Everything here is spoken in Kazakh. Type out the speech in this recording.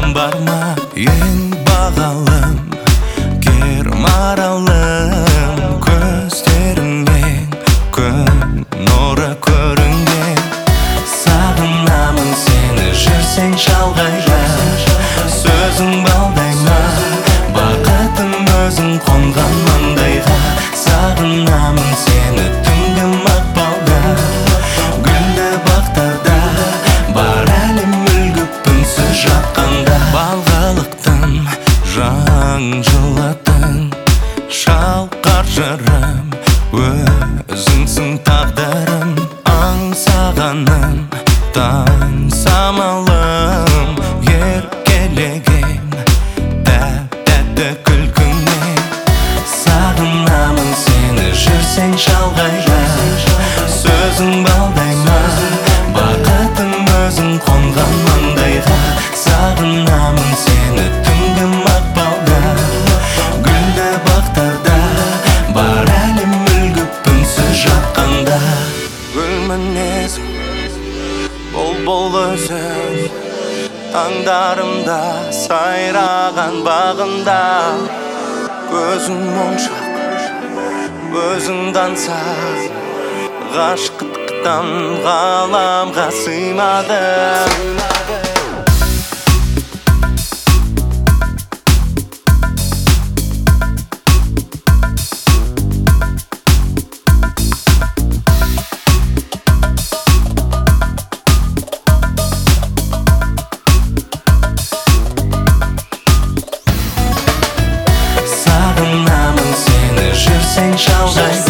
бар ма ең бағалым кер маралым, көздеріңнен күн нұры көрінген. Сағынамын сені жүрсең шалғайда, сөзің балдай ма бақытым өзің қонған маңдайға. Сағынамын сені түнгі мақпалда, гүлді бақтарда, бар әлем мүлгіп үнсіз жатқанда. Балғалықтың жан жылатын шалқар жырым, өзіңсің тағдырым, аңсағаным таң самалым. Еркелеген тәтті күлкіңмен, сағынамын сені жүрсең шалғайда, сөзің балдай ма бақытым өзің қонған маңдайға. Сағынамын сені түнгі мақпалда, гүлді бақтарда, бар әлем мүлгіп үнсіз жатқанда. Гүл мінезің бұлбұл өзің, таңдарымда сайраған бағында. Көзің моншақ, өзіңді аңсап, ғашықтықтан ғаламға сыймады. Сағынамын сені жүрсең шалғайда,